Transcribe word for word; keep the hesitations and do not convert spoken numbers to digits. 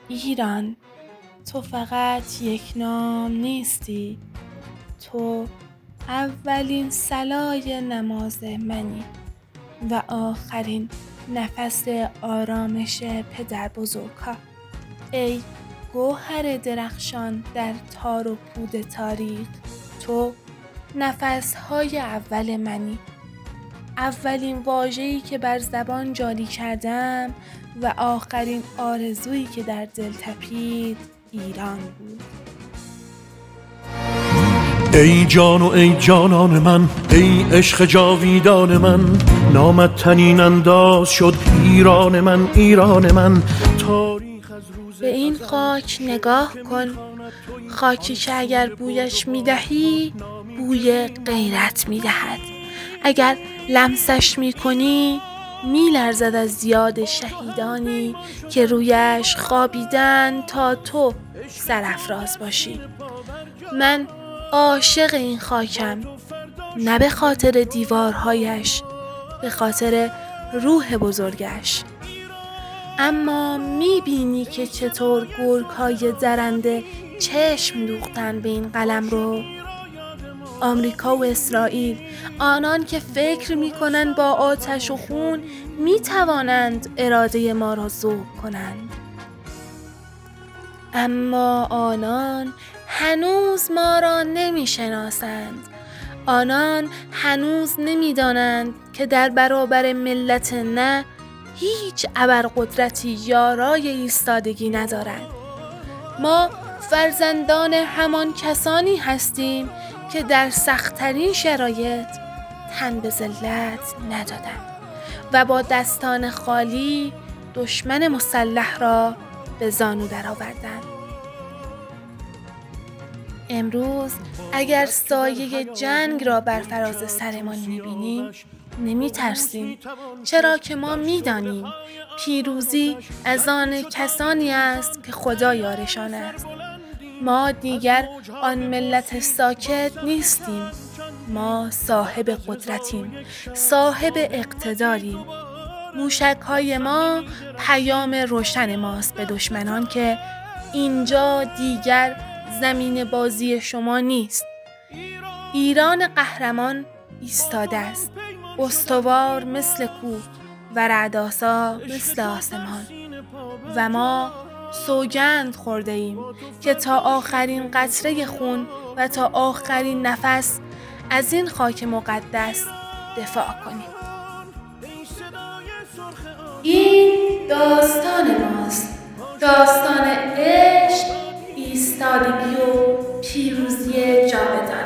ایران، تو فقط یک نام نیستی، تو اولین صلای نماز منی و آخرین نفس آرامش پدر بزرگها. ای گوهر درخشان در تار و پود تاریخ، تو نفسهای اول منی، اولین واژه‌ای که بر زبان جاری کردم و آخرین آرزویی که در دل تپید ایران بود. ای جان و ای جانان من، ای عشق جاویدان من، نامت طنین انداز شد ایران من، ایران من. تاریخ از روز به این خاک نگاه کن، خاکی که اگر بویش میدهی بوی غیرت میدهد، اگر لمسش میکنی میلرزد از یاد شهیدانی که رویش خوابیدن تا تو سرافراز باشی. من عاشق این خاکم، نه به خاطر دیوارهایش، به خاطر روح بزرگش. اما میبینی که چطور گرگ‌های درنده چشم دوختن به این قلمرو؟ آمریکا و اسرائیل، آنان که فکر میکنن با آتش و خون میتوانند اراده ما را ذوب کنند، اما آنان هنوز ما را نمیشناسند. آنان هنوز نمیدانند که در برابر ملت نه هیچ ابرقدرتی یارای ایستادگی ندارد. ما فرزندان همان کسانی هستیم که در سخت‌ترین شرایط تن به ذلت ندادند و با دستان خالی دشمن مسلح را به زانو درآوردند. امروز اگر سایه جنگ را بر فراز سرمان می‌بینیم نمی ترسیم، چرا که ما می‌دانیم پیروزی از آن کسانی است که خدا یارشان است. ما دیگر آن ملت ساکت نیستیم، ما صاحب قدرتیم، صاحب اقتداریم. موشک‌های ما پیام روشن ماست به دشمنان که اینجا دیگر زمین بازی شما نیست. ایران قهرمان ایستاده است، استوار مثل کوه و رعدآسا مثل آسمان، و ما سوگند خورده ایم که تا آخرین قطره خون و تا آخرین نفس از این خاک مقدس دفاع کنیم. این داستان ماست، داستان عشق، ایستادگی و پیروزی جاودانه.